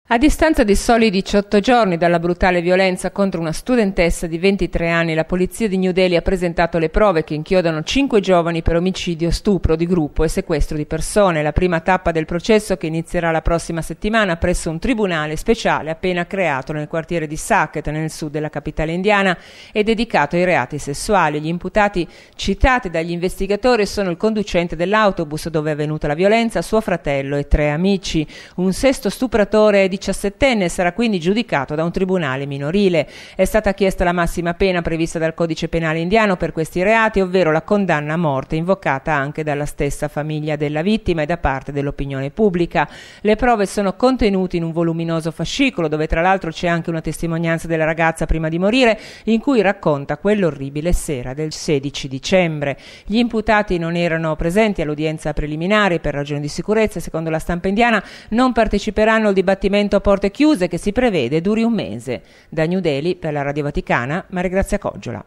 A distanza di soli 18 giorni dalla brutale violenza contro una studentessa di 23 anni, la polizia di New Delhi ha presentato le prove che inchiodano 5 giovani per omicidio, stupro di gruppo e sequestro di persone. La prima tappa del processo, che inizierà la prossima settimana presso un tribunale speciale appena creato nel quartiere di Saket, nel sud della capitale indiana, è dedicato ai reati sessuali. Gli imputati citati dagli investigatori sono il conducente dell'autobus dove è avvenuta la violenza, suo fratello e 3 amici. Un sesto stupratore di 17enne sarà quindi giudicato da un tribunale minorile. È stata chiesta la massima pena prevista dal codice penale indiano per questi reati, ovvero la condanna a morte, invocata anche dalla stessa famiglia della vittima e da parte dell'opinione pubblica. Le prove sono contenute in un voluminoso fascicolo, dove tra l'altro c'è anche una testimonianza della ragazza prima di morire, in cui racconta quell'orribile sera del 16 dicembre. Gli imputati non erano presenti all'udienza preliminare per ragioni di sicurezza e, secondo la stampa indiana, non parteciperanno al dibattimento a porte chiuse che si prevede duri un mese. Da New Delhi, per la Radio Vaticana, Maria Grazia Coggiola.